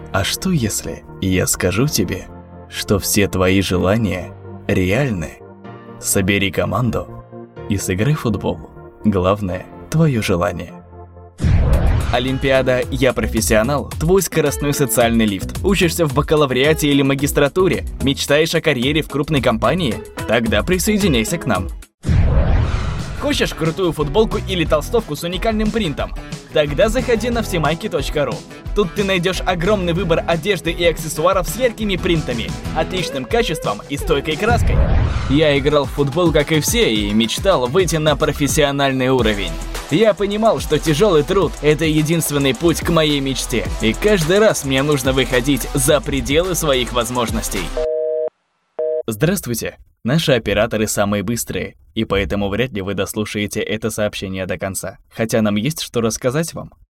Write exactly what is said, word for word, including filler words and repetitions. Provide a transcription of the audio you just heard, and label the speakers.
Speaker 1: А что если я скажу тебе, что все твои желания реальны? Собери команду и сыграй в футбол. Главное – твое желание. Олимпиада «Я профессионал» – твой скоростной социальный лифт. Учишься в бакалавриате или магистратуре? Мечтаешь о карьере в крупной компании? Тогда присоединяйся к нам. Хочешь крутую футболку или толстовку с уникальным принтом? Тогда заходи на всемайки точка ру. Тут ты найдешь огромный выбор одежды и аксессуаров с яркими принтами, отличным качеством и стойкой краской. Я играл в футбол, как и все, и мечтал выйти на профессиональный уровень. Я понимал, что тяжелый труд – это единственный путь к моей мечте, и каждый раз мне нужно выходить за пределы своих возможностей. Здравствуйте! Наши операторы самые быстрые, и поэтому вряд ли вы дослушаете это сообщение до конца, хотя нам есть что рассказать вам.